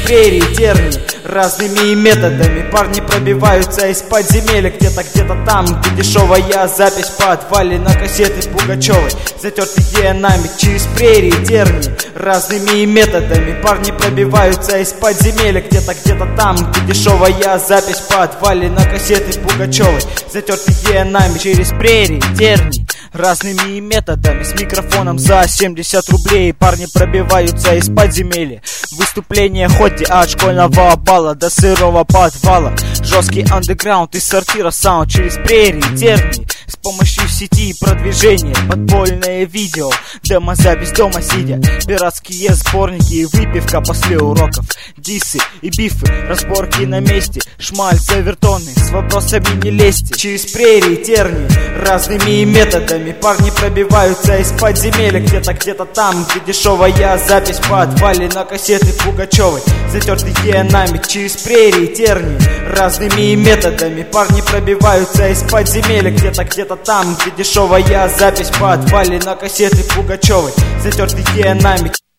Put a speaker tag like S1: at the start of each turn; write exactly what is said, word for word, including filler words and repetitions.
S1: прерий, терний. Разными методами парни пробиваются из подземелья. Где-то, где-то там, где дешевая запись в подвале на кассеты Пугачевой. Затертый динамик через прерий, терний. Разными методами парни пробиваются из подземелья. Где-то, где-то там, где дешевая запись в подвале на кассеты Пугачевой. Затертый динамик через прерий, терний. Разными методами, с микрофоном за семьдесят рублей парни пробиваются из подземелья. Выступление хоть и от школьного бала до сырого подвала. Жесткий андеграунд из сортира саунд через прерий, терний. С помощью сети и продвижения, подпольное видео, демозапись дома сидя, пиратские сборники и выпивка после уроков, диссы и бифы, разборки на месте, шмаль завертонный, с вопросами не лезьте. Через прерий, терни, разными методами парни пробиваются из подземелья. Где-то, где-то там, где дешевая запись в подвале на кассеты Пугачевой. Затертый динамик через прерий, терни. Разными методами парни пробиваются из подземелья. Где-то, где-то там, где дешевая запись в подвале на кассеты Пугачевой. Затертый динамик.